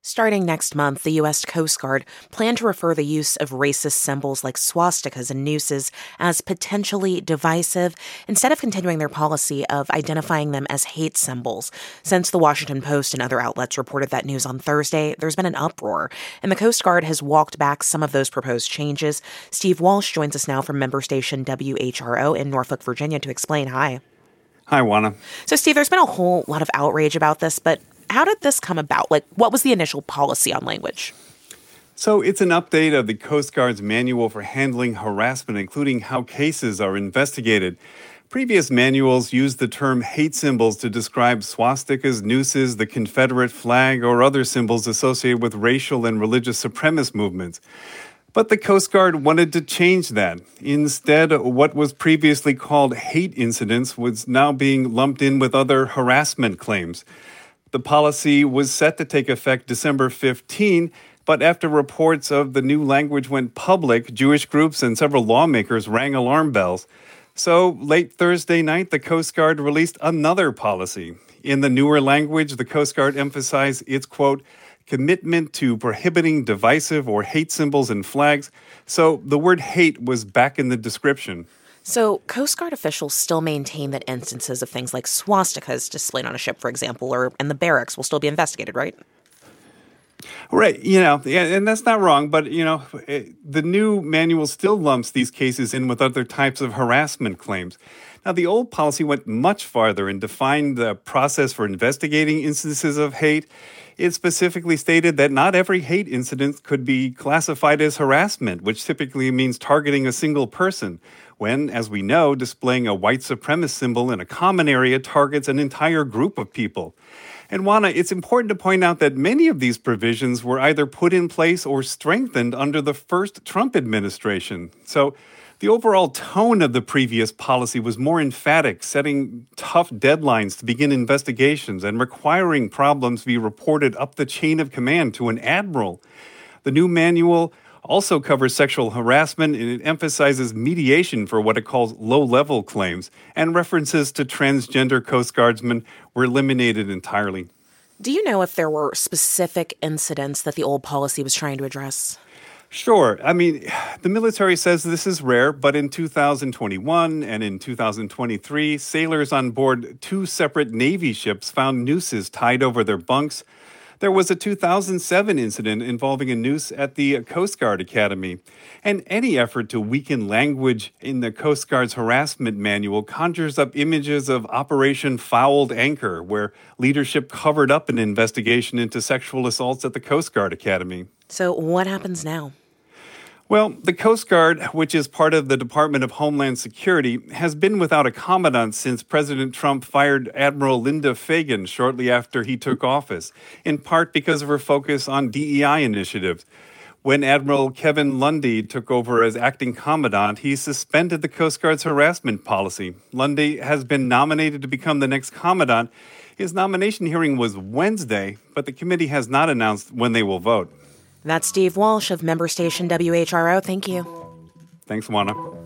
Starting next month, the U.S. Coast Guard plan to refer the use of racist symbols like swastikas and nooses as potentially divisive, instead of continuing their policy of identifying them as hate symbols. Since the Washington Post and other outlets reported that news on Thursday, there's been an uproar, and the Coast Guard has walked back some of those proposed changes. Steve Walsh joins us now from member station WHRO in Norfolk, Virginia, to explain. Hi. Hi, Juana. So, Steve, there's been a whole lot of outrage about this, but how did this come about? What was the initial policy on language? So it's an update of the Coast Guard's manual for handling harassment, including how cases are investigated. Previous manuals used the term hate symbols to describe swastikas, nooses, the Confederate flag, or other symbols associated with racial and religious supremacist movements. But the Coast Guard wanted to change that. Instead, what was previously called hate incidents was now being lumped in with other harassment claims. The policy was set to take effect December 15, but after reports of the new language went public, Jewish groups and several lawmakers rang alarm bells. So late Thursday night, the Coast Guard released another policy. In the newer language, the Coast Guard emphasized its, quote, commitment to prohibiting divisive or hate symbols and flags. So the word hate was back in the description. So, Coast Guard officials still maintain that instances of things like swastikas displayed on a ship, for example, or in the barracks will still be investigated, right? Right. And that's not wrong. But, the new manual still lumps these cases in with other types of harassment claims. Now, the old policy went much farther and defined the process for investigating instances of hate. It specifically stated that not every hate incident could be classified as harassment, which typically means targeting a single person, when, as we know, displaying a white supremacist symbol in a common area targets an entire group of people. And Juana, it's important to point out that many of these provisions were either put in place or strengthened under the first Trump administration. So the overall tone of the previous policy was more emphatic, setting tough deadlines to begin investigations and requiring problems be reported up the chain of command to an admiral. The new manual also covers sexual harassment, and it emphasizes mediation for what it calls low-level claims, and references to transgender Coast Guardsmen were eliminated entirely. Do you know if there were specific incidents that the old policy was trying to address? Sure. The military says this is rare, but in 2021 and in 2023, sailors on board two separate Navy ships found nooses tied over their bunks. There was a 2007 incident involving a noose at the Coast Guard Academy. And any effort to weaken language in the Coast Guard's harassment manual conjures up images of Operation Fouled Anchor, where leadership covered up an investigation into sexual assaults at the Coast Guard Academy. So what happens now? Well, the Coast Guard, which is part of the Department of Homeland Security, has been without a commandant since President Trump fired Admiral Linda Fagan shortly after he took office, in part because of her focus on DEI initiatives. When Admiral Kevin Lundy took over as acting commandant, he suspended the Coast Guard's harassment policy. Lundy has been nominated to become the next commandant. His nomination hearing was Wednesday, but the committee has not announced when they will vote. That's Steve Walsh of member station WHRO. Thank you. Thanks, Juana.